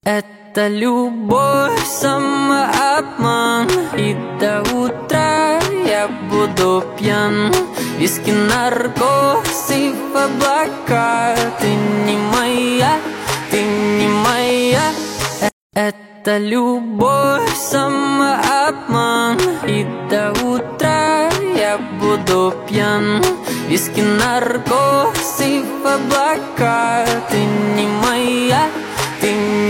Это любовь, самообман, и до утра я буду пьян. Виски, наркоз и в облака. Ты не моя, ты не моя. Это любовь, самообман, и до утра я буду пьян. Виски, наркоз и в облака. Ты не моя, ты не моя.